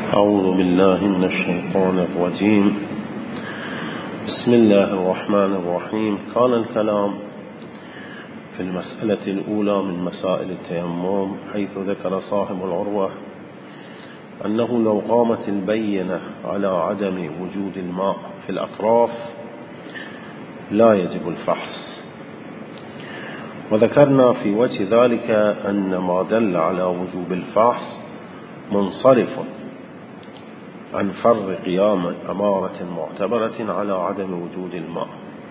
أعوذ بالله من الشيطان الرجيم. بسم الله الرحمن الرحيم. كان الكلام في المسألة الأولى من مسائل التيمم، حيث ذكر صاحب العروة أنه لو قامت البينة على عدم وجود الماء في الأطراف لا يجب الفحص، وذكرنا في وجه ذلك أن ما دل على وجوب الفحص منصرف عن فرض قيام أمارة معتبرة على عدم وجود الماء،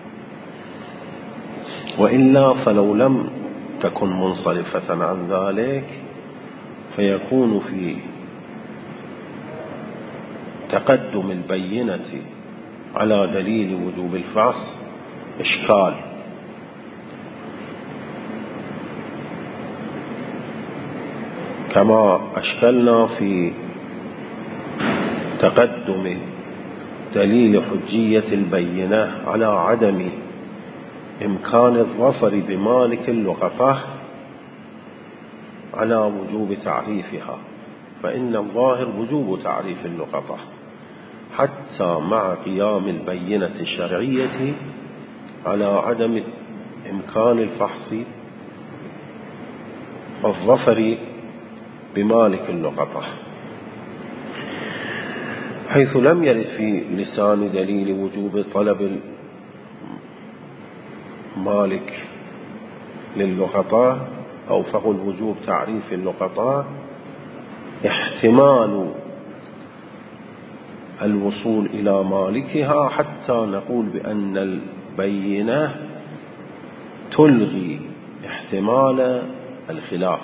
وإلا فلو لم تكن منصرفة عن ذلك فيكون في تقدم البينة على دليل وجوب الفحص إشكال، كما أشكلنا في تقدم دليل حجية البينة على عدم إمكان الظفر بمالك اللقطة على وجوب تعريفها، فإن الظاهر وجوب تعريف اللقطة حتى مع قيام البينة الشرعية على عدم إمكان الفحص والظفر بمالك اللقطة، حيث لم يرد في لسان دليل وجوب طلب المالك للقطة أو فهو الوجوب تعريف اللقطة احتمال الوصول إلى مالكها حتى نقول بأن البينة تلغي احتمال الخلاف.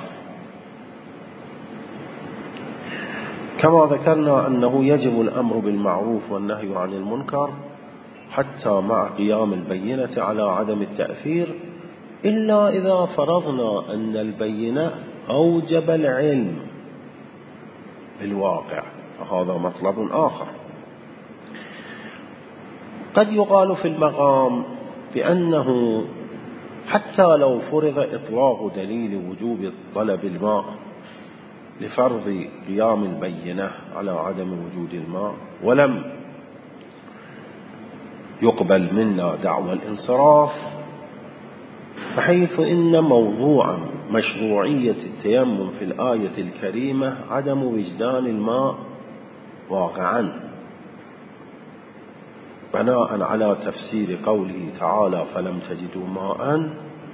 كما ذكرنا أنه يجب الأمر بالمعروف والنهي عن المنكر حتى مع قيام البينة على عدم التأثير، إلا إذا فرضنا أن البينة أوجب العلم بالواقع، فهذا مطلب آخر. قد يقال في المقام بأنه حتى لو فرض إطلاق دليل وجوب طلب الماء لفرض قيام البينة على عدم وجود الماء ولم يقبل منا دعوى الانصراف، بحيث إن موضوع مشروعية التيمم في الآية الكريمة عدم وجدان الماء واقعا، بناء على تفسير قوله تعالى فلم تجدوا ماء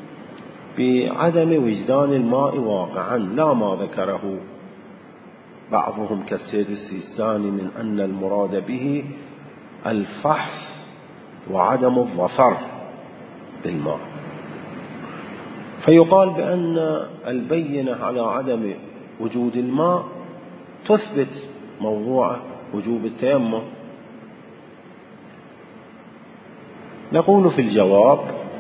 بعدم وجدان الماء واقعا، لا ما ذكره بعضهم كالسيد السيستاني من أن المراد به الفحص وعدم الظفر بالماء. فيقال بأن البينة على عدم وجود الماء تثبت موضوع وجوب التيمم. نقول في الجواب: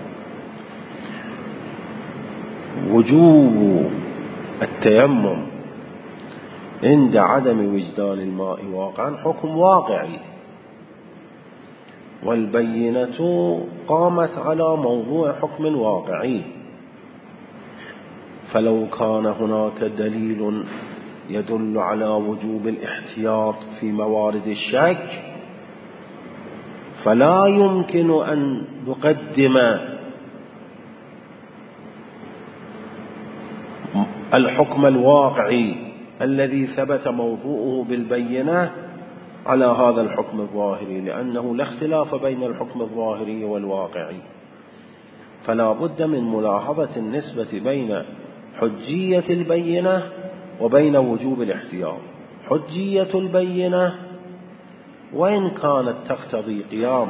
وجوب التيمم عند عدم وجدان الماء واقعا حكم واقعي، والبينة قامت على موضوع حكم واقعي، فلو كان هناك دليل يدل على وجوب الاحتياط في موارد الشك فلا يمكن أن نقدم الحكم الواقعي الذي ثبت موضوعه بالبينة على هذا الحكم الظاهري، لأنه لا اختلاف بين الحكم الظاهري والواقعي، فلا بد من ملاحظة النسبة بين حجية البينة وبين وجوب الاحتياط. حجية البينة وإن كانت تقتضي قيام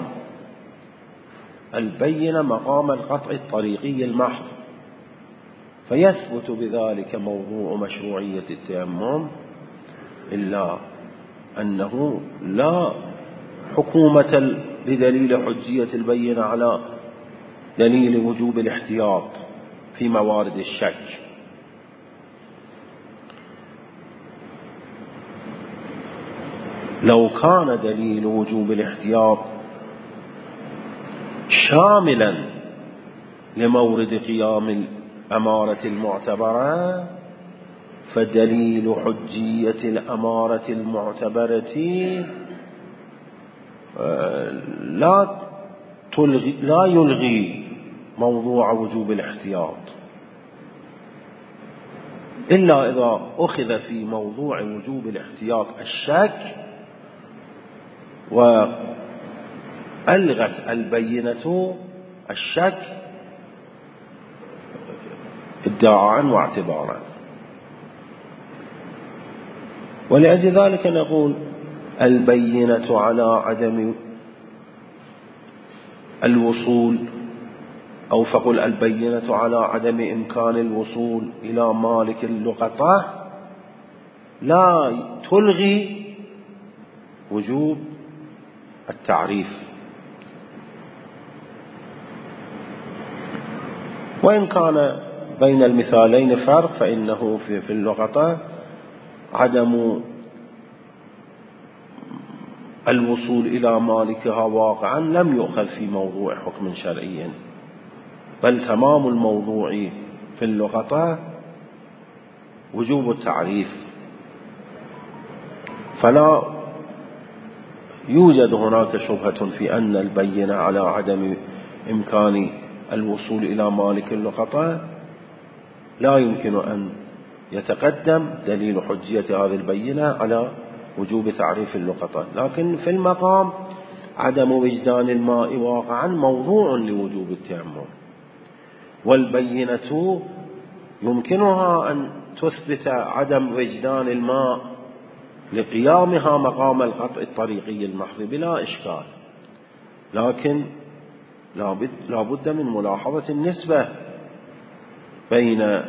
البينة مقام القطع الطريقي المحض، فيثبت بذلك موضوع مشروعية التيمم، إلا أنه لا حكومة بدليل حجية البينة على دليل وجوب الاحتياط في موارد الشك. لو كان دليل وجوب الاحتياط شاملا لمورد قيام الأمارة المعتبرة فدليل حجية الأمارة المعتبرة لا يلغي موضوع وجوب الاحتياط، إلا إذا أخذ في موضوع وجوب الاحتياط الشك وألغت البينة الشك ادعاء واعتبارا. ولأجل ذلك نقول البينة على عدم الوصول، أو فقل البينة على عدم إمكان الوصول إلى مالك اللقطة لا تلغي وجوب التعريف. وإن كان بين المثالين فرق، فإنه في اللقطة عدم الوصول إلى مالكها واقعا لم يؤخذ في موضوع حكم شرعي، بل تمام الموضوع في اللقطة وجوب التعريف. فلا يوجد هناك شبهة في أن البينة على عدم إمكان الوصول إلى مالك اللقطة لا يمكن أن يتقدم دليل حجية هذه البينة على وجوب تعريف اللقطة. لكن في المقام عدم وجدان الماء واقعا موضوع لوجوب التيمم، والبينة يمكنها أن تثبت عدم وجدان الماء لقيامها مقام القطع الطريقي المحض بلا إشكال، لكن لا بد من ملاحظة النسبة بين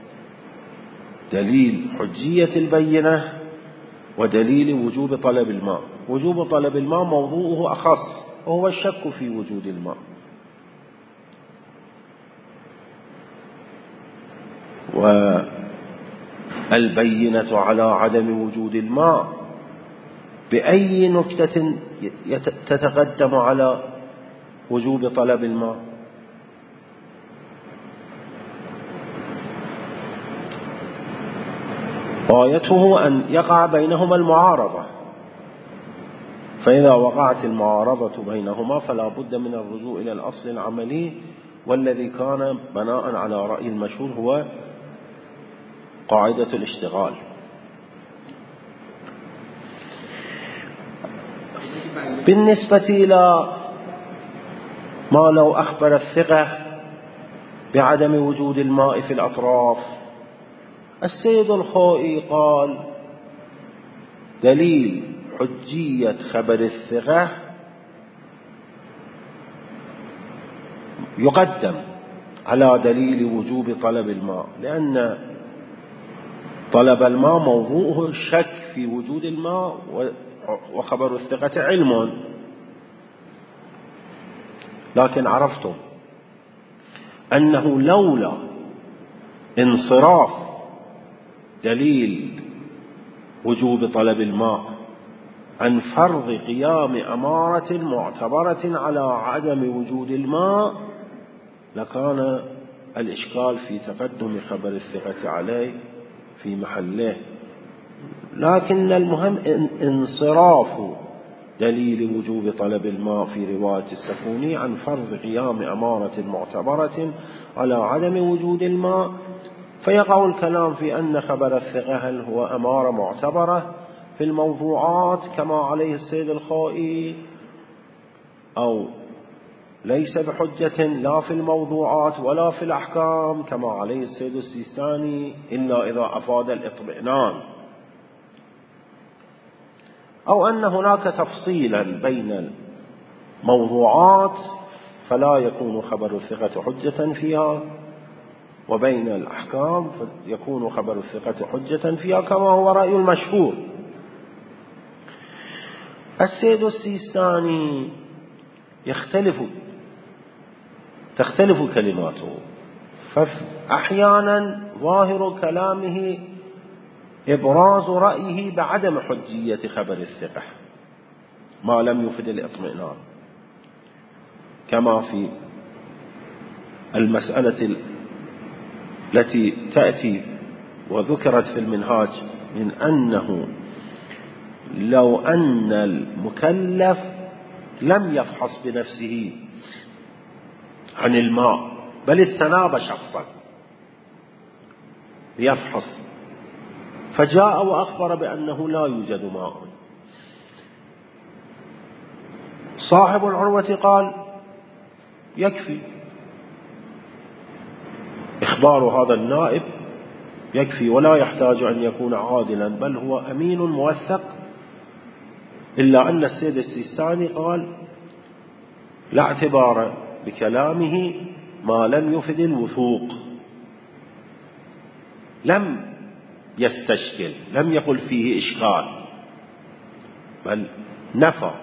دليل حجية البينة ودليل وجوب طلب الماء. وجوب طلب الماء موضوعه أخص، وهو الشك في وجود الماء، والبينة على عدم وجود الماء بأي نكتة تتقدم على وجوب طلب الماء؟ غايته أن يقع بينهما المعارضة، فإذا وقعت المعارضة بينهما فلا بد من الرجوع إلى الأصل العملي، والذي كان بناء على رأي المشهور هو قاعدة الاشتغال. بالنسبة إلى ما لو أخبر الثقة بعدم وجود الماء في الأطراف، السيد الخوئي قال دليل حجية خبر الثقة يقدم على دليل وجوب طلب الماء، لأن طلب الماء موضوعه الشك في وجود الماء، وخبر الثقة علم. لكن عرفتم أنه لولا انصراف دليل وجوب طلب الماء عن فرض قيام أمارة معتبرة على عدم وجود الماء لكان الإشكال في تقدم خبر الثقة عليه في محله. لكن المهم انصراف دليل وجوب طلب الماء في رواية السكوني عن فرض قيام أمارة معتبرة على عدم وجود الماء، فيقع الكلام في أن خبر الثقة هل هو أمارة معتبرة في الموضوعات كما عليه السيد الخوئي، أو ليس بحجة لا في الموضوعات ولا في الأحكام كما عليه السيد السيستاني، إلا إذا أفاد الإطمئنان، أو أن هناك تفصيلا بين الموضوعات فلا يكون خبر الثقة حجة فيها، وبين الأحكام فيكون خبر الثقة حجة فيها كما هو رأي المشهور. السيد السيستاني تختلف كلماته، فأحيانا ظاهر كلامه إبراز رأيه بعدم حجية خبر الثقة ما لم يفد الإطمئنان، كما في المسألة التي تأتي وذكرت في المنهاج من أنه لو أن المكلف لم يفحص بنفسه عن الماء بل استناب شخصا ليفحص فجاء وأخبر بأنه لا يوجد ماء، صاحب العروة قال يكفي إخبار هذا النائب، يكفي ولا يحتاج أن يكون عادلا بل هو أمين موثق، إلا أن السيد السيستاني قال لا اعتبار بكلامه ما لم يفد الوثوق، لم يستشكل، لم يقل فيه إشكال، بل نفى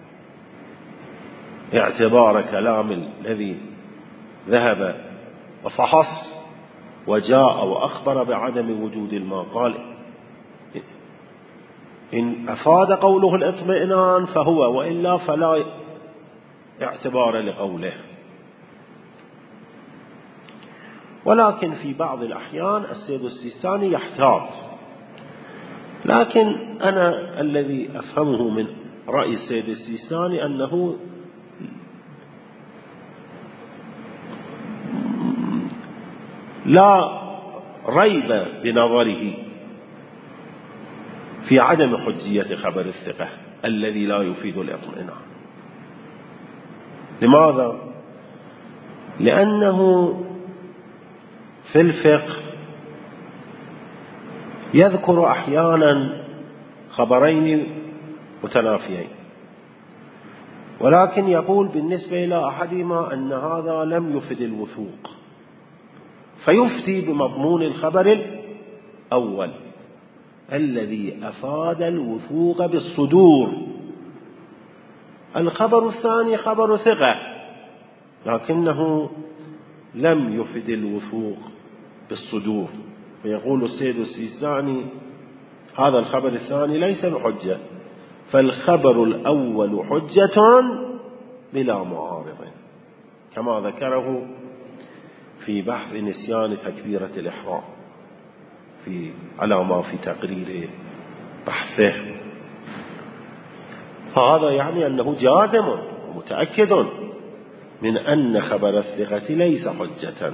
اعتبار كلام الذي ذهب وفحص وجاء وأخبر بعدم وجود الماء. قال إن أفاد قوله الاطمئنان فهو، وإلا فلا اعتبار لقوله. ولكن في بعض الأحيان السيد السيستاني يحتاط، لكن أنا الذي أفهمه من رأي السيد السيستاني أنه لا ريب بنظره في عدم حجية خبر الثقة الذي لا يفيد الاطمئنان. لماذا؟ لأنه في الفقه يذكر أحيانا خبرين متنافيين، ولكن يقول بالنسبة إلى أحدهما أن هذا لم يفد الوثوق فيفتي بمضمون الخبر الأول الذي أفاد الوثوق بالصدور. الخبر الثاني خبر ثقة لكنه لم يفد الوثوق بالصدور، فيقول السيد السيستاني هذا الخبر الثاني ليس بحجة، فالخبر الأول حجة بلا معارض، كما ذكره في بحث نسيان تكبيرة الإحرام على ما في تقرير بحثه. فهذا يعني أنه جازم ومتأكد من أن خبر الثقة ليس حجة.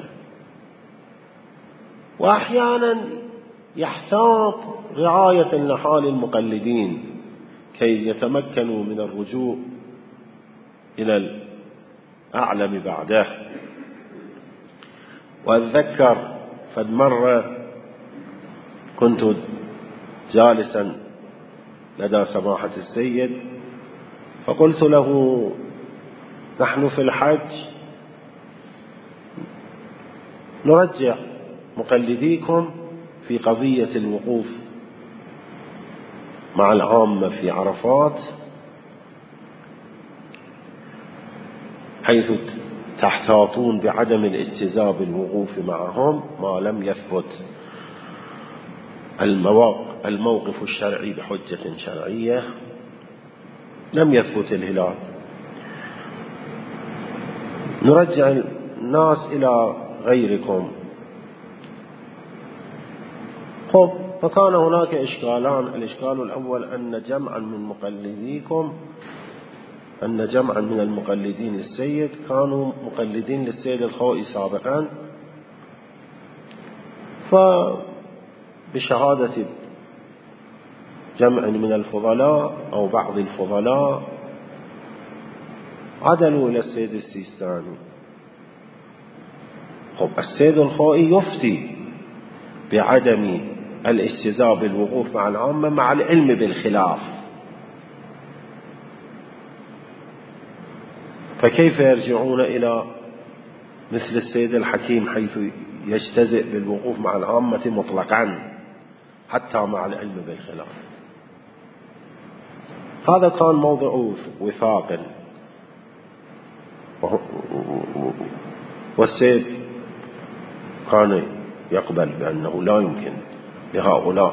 وأحيانا يحتاط رعاية لحال المقلدين كي يتمكنوا من الرجوع إلى الأعلم بعده. وأتذكر فد مرة كنت جالسا لدى سماحة السيد فقلت له نحن في الحج نرجع مقلديكم في قضية الوقوف مع العامة في عرفات، حيث تحتاطون بعدم الاجتزاء بالوقوف معهم ما لم يثبت الموقف الشرعي بحجة شرعية، لم يثبت الهلال، نرجع الناس إلى غيركم. فكان هناك إشكالان. الإشكال الأول أن جمعا من المقلدين للسيد كانوا مقلدين للسيد الخوئي سابقا، فبشهادة جمع من الفضلاء أو بعض الفضلاء عدلوا إلى السيد السيستاني. السيد الخوئي يفتي بعدم الاجتزاء بالوقوف مع العامة مع العلم بالخلاف، فكيف يرجعون إلى مثل السيد الحكيم حيث يجتزئ بالوقوف مع العامة مطلقا حتى مع العلم بالخلاف؟ هذا كان موضع وثاق، والسيد كان يقبل بأنه لا يمكن لهؤلاء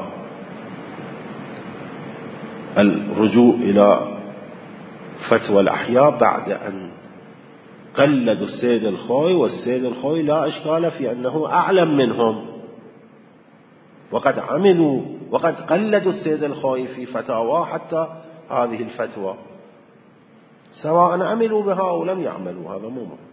الرجوع إلى فتوى الأحياء بعد أن قلدوا السيد الخوئي، والسيد الخوئي لا إشكال في أنه أعلم منهم، وقد عملوا وقد قلدوا السيد الخوئي في فتاواه حتى هذه الفتوى، سواء عملوا بها أو لم يعملوا، هذا مو مهم.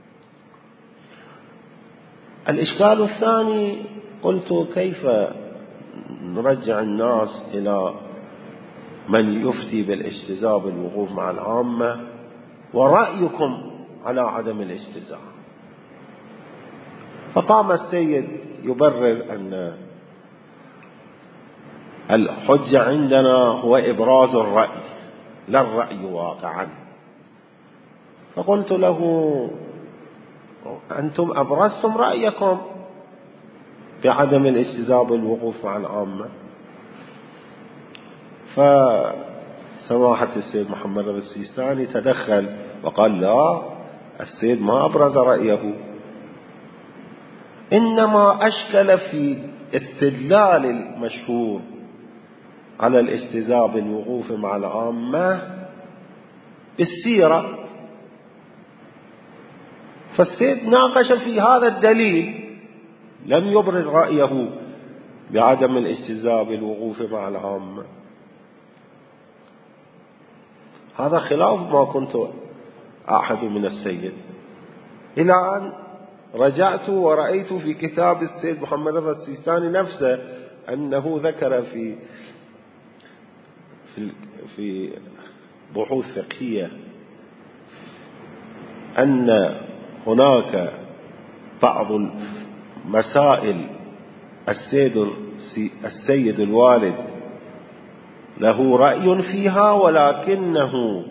الإشكال الثاني، قلت كيف نرجع الناس إلى من يفتي بالاجتزاء بالوقوف مع العامة ورأيكم على عدم الاجتزاء. فقام السيد يبرر أن الحجة عندنا هو إبراز الرأي لا الرأي واقعا. فقلت له أنتم أبرزتم رأيكم بعدم الاجتزاء بالوقوف مع العامة. فسماحة السيد محمد رضا السيستاني تدخل وقال لا، السيد ما أبرز رأيه، إنما أشكل في استدلال المشهور على الاجتزاء بالوقوف مع العامة بالسيرة. فالسيد ناقش في هذا الدليل، لم يبرز رأيه بعدم الاجتزاء بالوقوف مع العامة. هذا خلاف ما كنت أعهد من السيد، إلى أن رجعت ورأيت في كتاب السيد محمد رضا السيستاني نفسه أنه ذكر في بحوث فقهية أن هناك بعض المسائل السيد الوالد له رأي فيها، ولكنه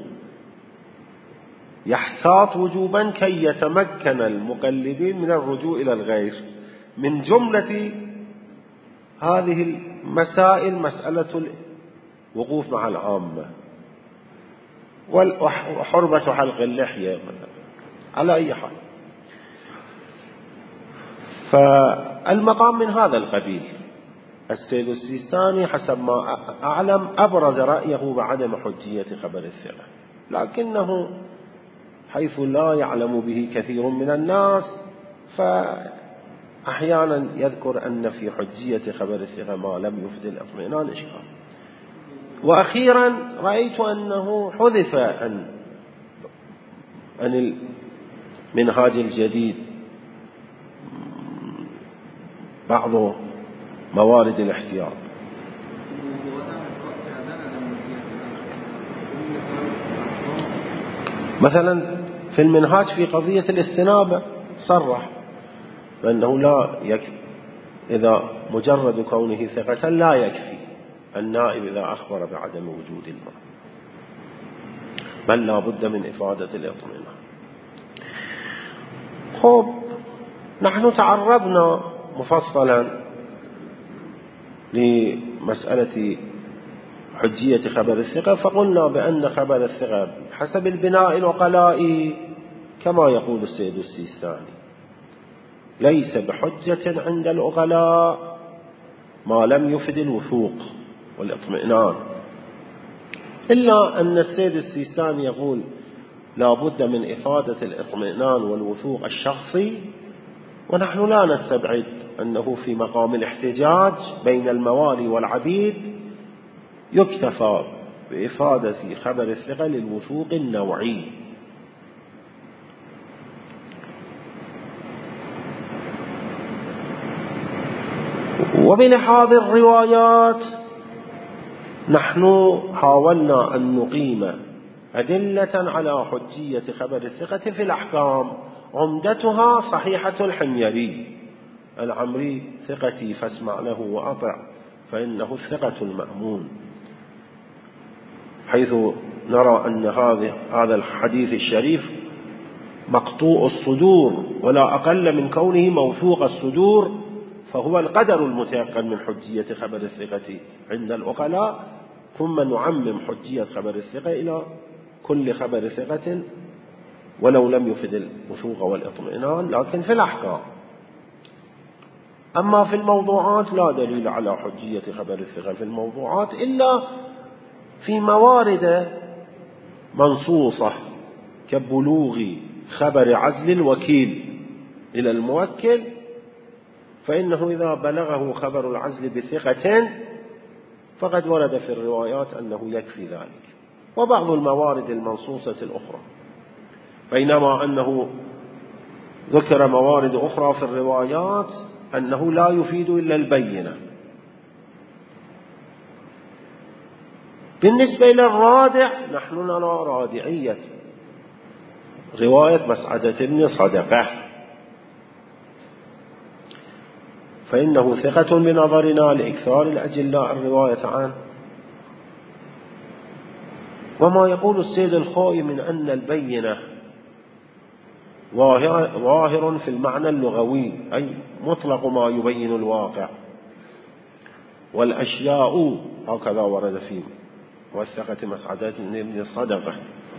يحتاط وجوبا كي يتمكن المقلدين من الرجوع إلى الغير. من جملة هذه المسائل مسألة الوقوف مع العامة وحرمة حلق اللحية مثلا، على أي حال. فالمقام من هذا القبيل. السيد السيستاني حسب ما أعلم أبرز رأيه بعدم حجية خبر الثقة، لكنه حيث لا يعلم به كثير من الناس فأحيانا يذكر أن في حجية خبر الثقة ما لم يفد الاطمئنان إشكال. وأخيرا رأيت أنه حذف عن المنهاج الجديد بعض موارد الاحتياط. مثلا في المنهاج في قضية الاستنابة صرح بأنه لا يكفي، إذا مجرد كونه ثقة لا يكفي النائب إذا أخبر بعدم وجود الماء، بل لا بد من إفادة الاطمئنان. خب، نحن تعرضنا مفصلا لمسألة حجية خبر الثقة، فقلنا بأن خبر الثقة حسب البناء العقلائي كما يقول السيد السيستاني ليس بحجة عند العقلاء ما لم يفد الوثوق والاطمئنان، إلا أن السيد السيستاني يقول لا بد من إفادة الاطمئنان والوثوق الشخصي، ونحن لا نستبعد أنه في مقام الاحتجاج بين الموالي والعبيد يكتفى بإفادة خبر الثقة للوثوق النوعي. وبلحاظ الروايات نحن حاولنا أن نقيم أدلة على حجية خبر الثقة في الأحكام، عمدتها صحيحة الحميري: العمري ثقتي فاسمع له وأطع فإنه الثقة المأمون، حيث نرى أن هذا الحديث الشريف مقطوع الصدور ولا أقل من كونه موثوق الصدور، فهو القدر المتيقن من حجية خبر الثقة عند العقلاء. ثم نعمم حجية خبر الثقة إلى كل خبر ثقة ولو لم يفد الوثوق والإطمئنان، لكن في الأحكام. أما في الموضوعات لا دليل على حجية خبر الثقة في الموضوعات إلا في موارد منصوصة كبلوغ خبر عزل الوكيل إلى الموكل فإنه إذا بلغه خبر العزل بثقة فقد ورد في الروايات أنه يكفي ذلك. وبعض الموارد المنصوصة الأخرى، بينما أنه ذكر موارد أخرى في الروايات أنه لا يفيد إلا البينة. بالنسبة إلى الرادع نحن نرى رادعية رواية مسعدة بن صدقة، فإنه ثقة بنظرنا لإكثار الأجلاء الرواية عنه. وما يقول السيد الخوئي من أن البينة ظاهر في المعنى اللغوي، أي مطلق ما يبين الواقع، والأشياء هكذا ورد فيه والثقة مسعدة بن صدقة،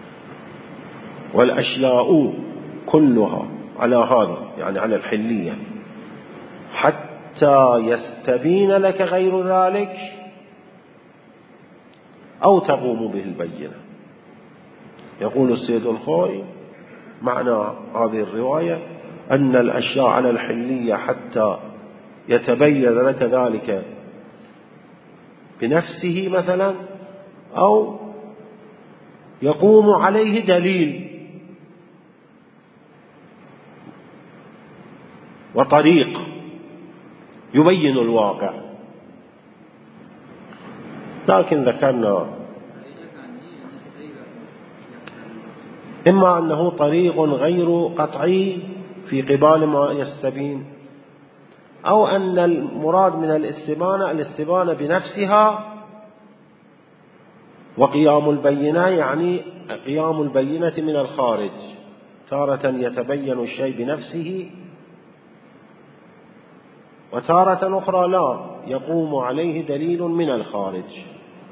والأشياء كلها على هذا يعني على الحلية حتى يستبين لك غير ذلك أو تقوم به البينة. يقول السيد الخوئي معنى هذه الرواية أن الأشياء على الحلية حتى يتبين لك ذلك بنفسه مثلا، أو يقوم عليه دليل وطريق يبين الواقع. لكن ذكرنا إما أنه طريق غير قطعي في قبال ما يستبين، أو أن المراد من الاستبانة بنفسها، وقيام البينة يعني قيام البينة من الخارج، تارة يتبين الشيء بنفسه وتارة أخرى لا، يقوم عليه دليل من الخارج.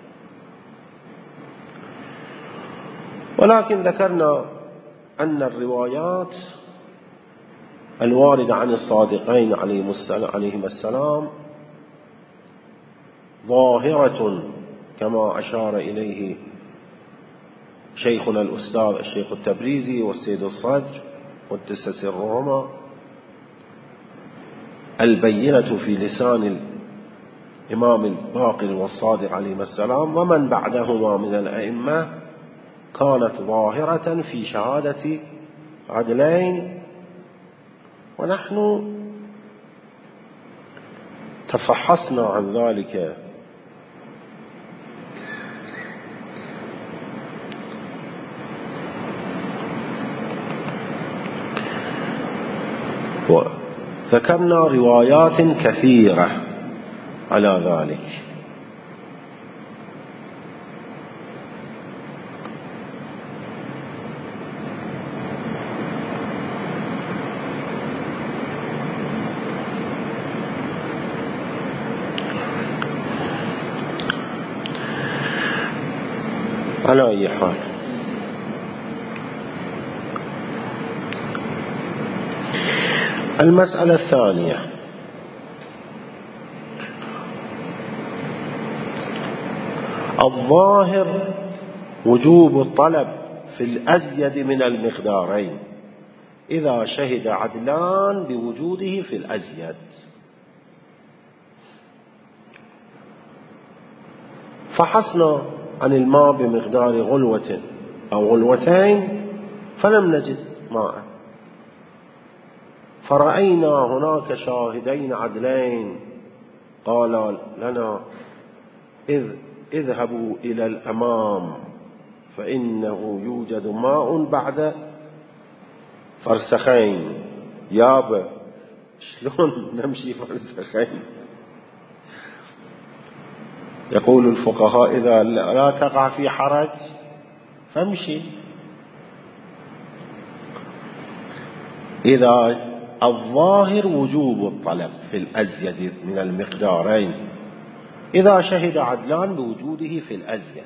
ولكن ذكرنا أن الروايات الواردة عن الصادقين عليهم السلام ظاهرة كما أشار إليه شيخنا الأستاذ الشيخ التبريزي والسيد الصدر قدس سرهما. البينة في لسان الإمام الباقر والصادق عليهما السلام ومن بعدهما من الأئمة كانت ظاهرة في شهادة عدلين، ونحن تفحصنا عن ذلك وذكرنا روايات كثيرة على ذلك. على أي حال المسألة الثانية الظاهر وجوب الطلب في الأزيد من المقدارين إذا شهد عدلان بوجوده في الأزيد. فحصنا عن الماء بمقدار غلوة أو غلوتين فلم نجد ماء، فرأينا هناك شاهدين عدلين قال لنا اذهبوا إلى الأمام فإنه يوجد ماء بعد فرسخين. يابا شلون نمشي فرسخين؟ يقول الفقهاء إذا لا تقع في حرج فامشي. إذا الظاهر وجوب الطلب في الأزيد من المقدارين إذا شهد عدلان بوجوده في الأزيد،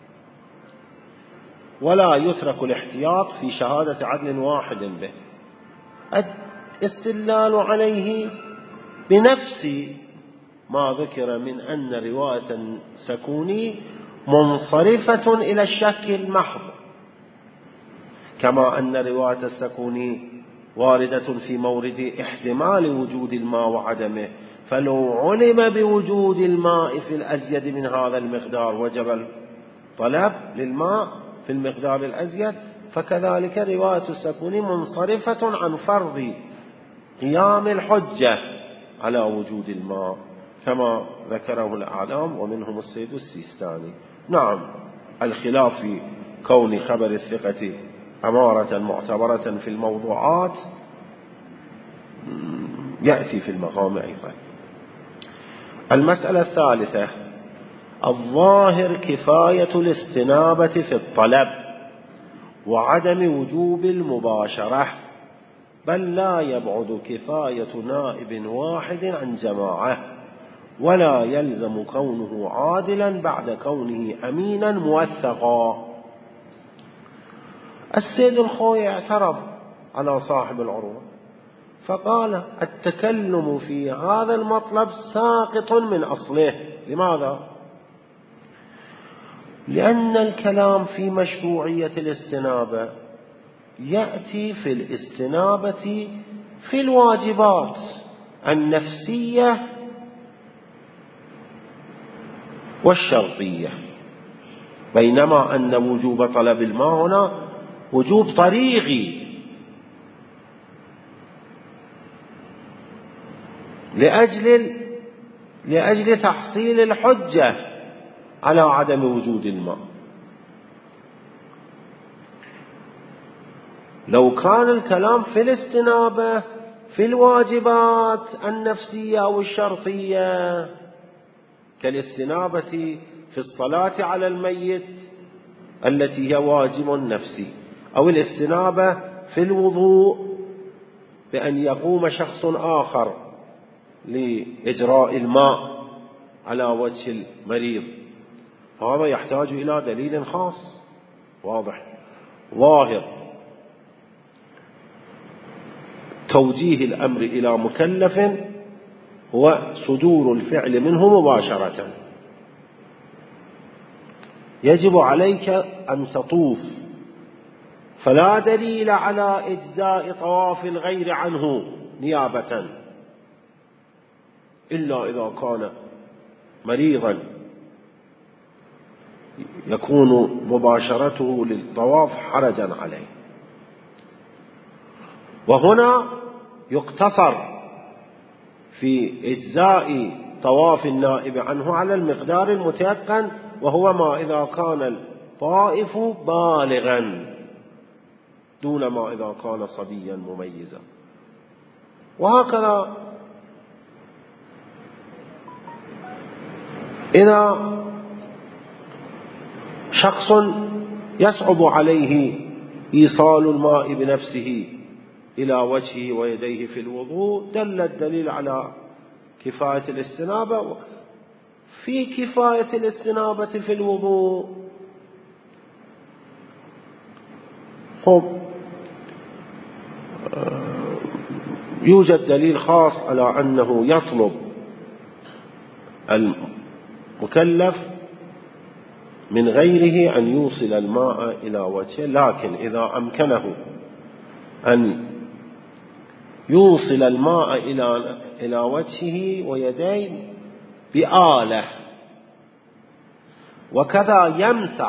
ولا يترك الاحتياط في شهادة عدل واحد به، الاستدلال عليه بنفس ما ذكر من أن رواية سكوني منصرفة إلى الشك المحض، كما أن رواية السكوني واردة في مورد احتمال وجود الماء وعدمه، فلو علم بوجود الماء في الأزيد من هذا المقدار وجب الطلب للماء في المقدار الأزيد. فكذلك رواية السكون منصرفة عن فرض قيام الحجة على وجود الماء كما ذكره الأعلام ومنهم السيد السيستاني. نعم، الخلاف في كون خبر الثقة أمارة معتبرة في الموضوعات يأتي في المقام أيضا. المسألة الثالثة: الظاهر كفاية الاستنابة في الطلب وعدم وجوب المباشرة، بل لا يبعد كفاية نائب واحد عن جماعة، ولا يلزم كونه عادلا بعد كونه أمينا موثقا. السيد الخوي اعترض على صاحب العروة فقال: التكلم في هذا المطلب ساقط من أصله. لماذا؟ لأن الكلام في مشروعية الاستنابة يأتي في الاستنابة في الواجبات النفسية والشرطية، بينما أن وجوب طلب الماء هنا وجوب طريقي لأجل تحصيل الحجة على عدم وجود الماء. لو كان الكلام في الاستنابة في الواجبات النفسية أو الشرطية كالاستنابة في الصلاة على الميت التي هي واجب نفسي، أو الاستنابة في الوضوء بأن يقوم شخص آخر لإجراء الماء على وجه المريض، هذا يحتاج إلى دليل خاص واضح. ظاهر توجيه الأمر إلى مكلف هو صدور الفعل منه مباشرة. يجب عليك أن تطوف، فلا دليل على إجزاء طواف الغير عنه نيابة إلا إذا كان مريضا يكون مباشرته للطواف حرجا عليه. وهنا يقتصر في إجزاء طواف النائب عنه على المقدار المتيقن، وهو ما إذا كان الطائف بالغا دون ما إذا كان صبيا مميزا. وهكذا إذا شخص يصعب عليه إيصال الماء بنفسه إلى وجهه ويديه في الوضوء، دل الدليل على كفاية الاستنابة. في كفاية الاستنابة في الوضوء يوجد دليل خاص على أنه يطلب المكلف من غيره أن يوصل الماء إلى وجهه، لكن إذا أمكنه أن يوصل الماء إلى وجهه ويديه بآلة، وكذا يمسح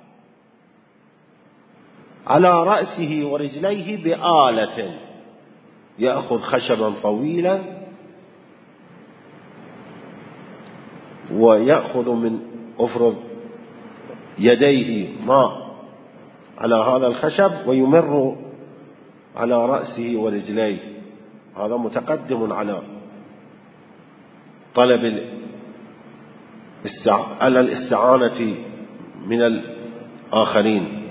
على رأسه ورجليه بآلة، يأخذ خشبا طويلا ويأخذ من أفرد يديه ماء على هذا الخشب ويمر على رأسه ورجليه. هذا متقدم على طلب على الاستعانة من الآخرين.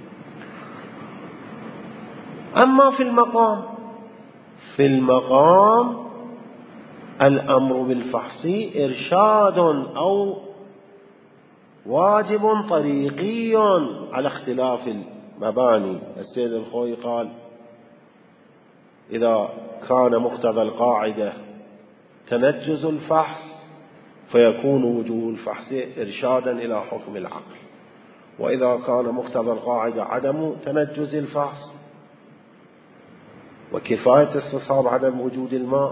أما في المقام الأمر بالفحص إرشاد أو واجب طريقي على اختلاف المباني. السيد الخوي قال: إذا كان مقتضى القاعدة تنجز الفحص فيكون وجوب الفحص إرشادا إلى حكم العقل، وإذا كان مقتضى القاعدة عدم تنجز الفحص وكفاية استصحاب عدم وجود الماء،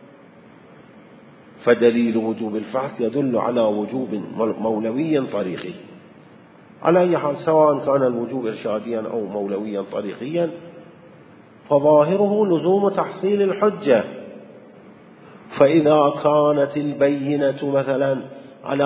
فدليل وجوب الفحص يدل على وجوب مولوي طريقي. على أي حال، سواء كان الوجوب إرشاديا أو مولويا طريقيا، فظاهره لزوم تحصيل الحجة. فإذا كانت البينة مثلا على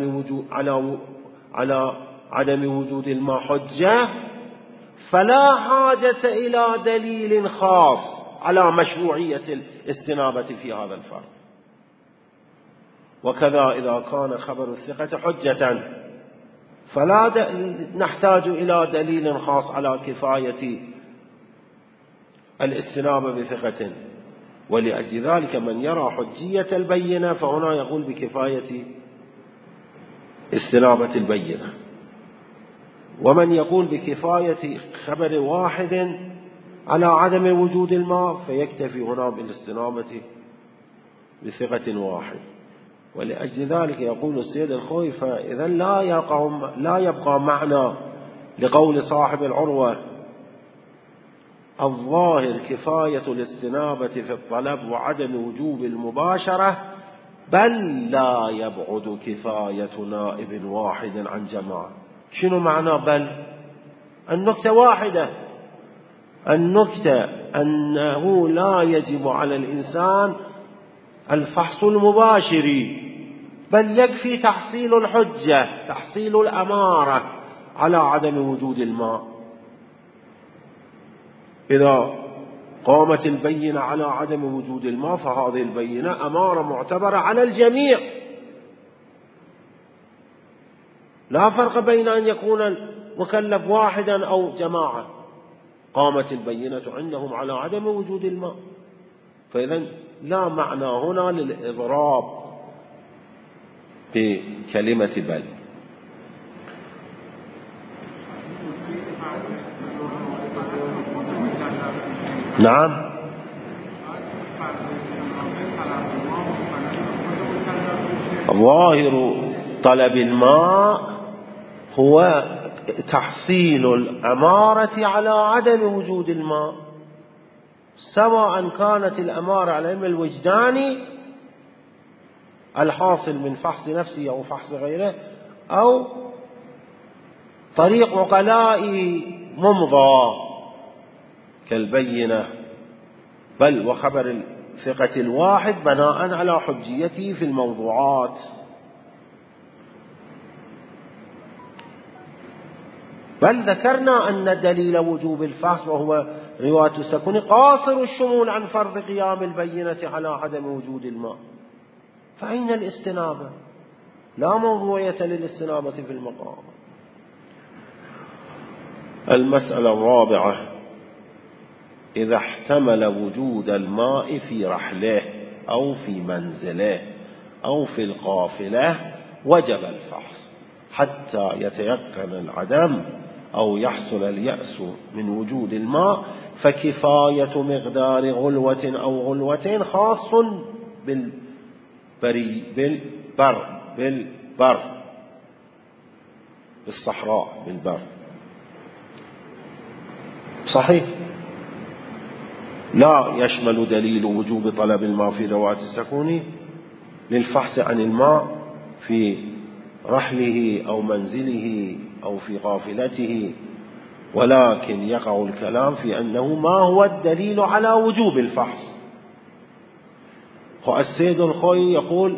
عدم وجود الماء حجة، فلا حاجة إلى دليل خاص على مشروعية الاستنابة في هذا الفرض. وكذا إذا كان خبر الثقة حجة، فلا نحتاج إلى دليل خاص على كفاية الاستنابة بثقة. ولأجل ذلك من يرى حجية البينة فهنا يقول بكفاية استنابة البينة، ومن يقول بكفاية خبر واحد على عدم وجود الماء فيكتفي هنا بالاستنابة بثقة واحد. ولأجل ذلك يقول السيد الخوئي: فإذا لا يبقى معنى لقول صاحب العروة الظاهر كفاية الاستنابة في الطلب وعدم وجوب المباشرة، بل لا يبعد كفاية نائب واحد عن جماعة. شنو معنى بل؟ النكتة واحدة، النكتة أنه لا يجب على الإنسان الفحص المباشر، بل يكفي تحصيل الحجة، تحصيل الأمارة على عدم وجود الماء. إذا قامت البينة على عدم وجود الماء فهذه البينة أمارة معتبرة على الجميع، لا فرق بين أن يكون المكلف واحدا أو جماعة، قامت البينة عندهم على عدم وجود الماء. فإذا لا معنى هنا للإضراب بكلمة بل. نعم، ظاهر طلب الماء هو تحصيل الأمارة على عدم وجود الماء، سواء كانت الأمارة على علم الوجداني الحاصل من فحص نفسه أو فحص غيره، أو طريق عقلاء ممضى كالبينة، بل وخبر الثقة الواحد بناء على حجيته في الموضوعات. بل ذكرنا أن دليل وجوب الفحص وهو رواية السكون قاصر الشمول عن فرض قيام البينة على عدم وجود الماء. فأين الاستنابة؟ لا موضوعية للاستنابة في المقام. المسألة الرابعة: إذا احتمل وجود الماء في رحله أو في منزله أو في القافلة وجب الفحص حتى يتيقن العدم أو يحصل اليأس من وجود الماء، فكفاية مقدار غلوة أو غلوتين خاص بالصحراء، بالبر. صحيح، لا يشمل دليل وجوب طلب الماء في رواية السكون للفحص عن الماء في رحله أو منزله أو في قافلته، ولكن يقع الكلام في أنه ما هو الدليل على وجوب الفحص. والسيد الخوئي يقول: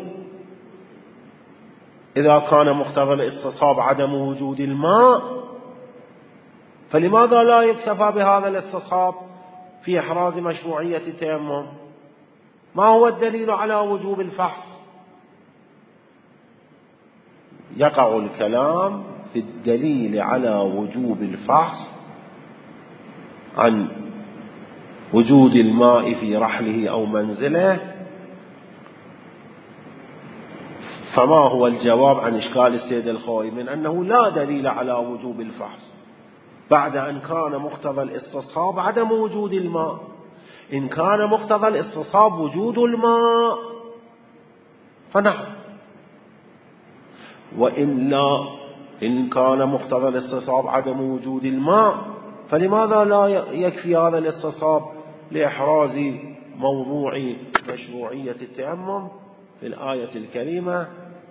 إذا كان مقتضى الاستصحاب عدم وجود الماء، فلماذا لا يكتفى بهذا الاستصحاب في إحراز مشروعية التيمم؟ ما هو الدليل على وجوب الفحص؟ يقع الكلام في الدليل على وجوب الفحص عن وجود الماء في رحله أو منزله. فما هو الجواب عن إشكال السيد الخوئي من أنه لا دليل على وجوب الفحص بعد أن كان مقتضى الاستصحاب عدم وجود الماء؟ إن كان مقتضى الاستصحاب وجود الماء فنعم، وإلا إن كان مقتضى الاستصحاب عدم وجود الماء فلماذا لا يكفي هذا الاستصحاب لإحراز موضوع مشروعية التيمم في الآية الكريمة.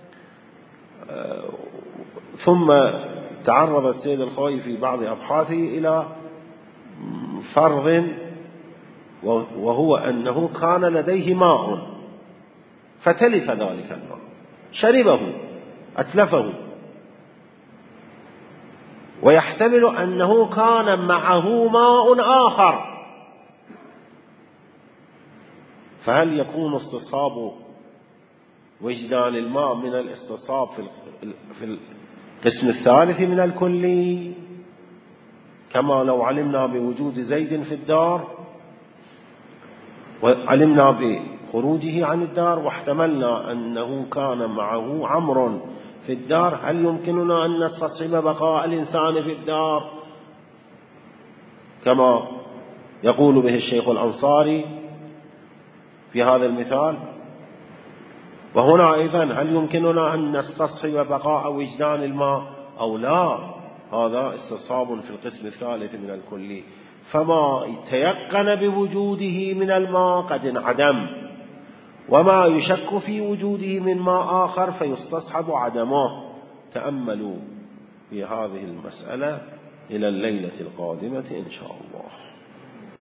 ثم تعرض السيد الخوئي في بعض أبحاثه إلى فرض، وهو أنه كان لديه ماء فتلف ذلك الماء، شربه أتلفه، ويحتمل أنه كان معه ماء آخر، فهل يكون استصحاب وجدان الماء من الاستصحاب في القسم الثالث من الكلي، كما لو علمنا بوجود زيد في الدار وعلمنا بخروجه عن الدار واحتملنا أنه كان معه عمرو في الدار، هل يمكننا أن نستصحب بقاء الإنسان في الدار كما يقول به الشيخ الأنصاري في هذا المثال؟ وهنا أيضا هل يمكننا أن نستصحب بقاء وجدان الماء أو لا؟ هذا استصحاب في القسم الثالث من الكلي، فما تيقن بوجوده من الماء قد انعدم، وما يشك في وجوده من ماء آخر فيستصحب عدمه. تأملوا في هذه المسألة إلى الليلة القادمة إن شاء الله.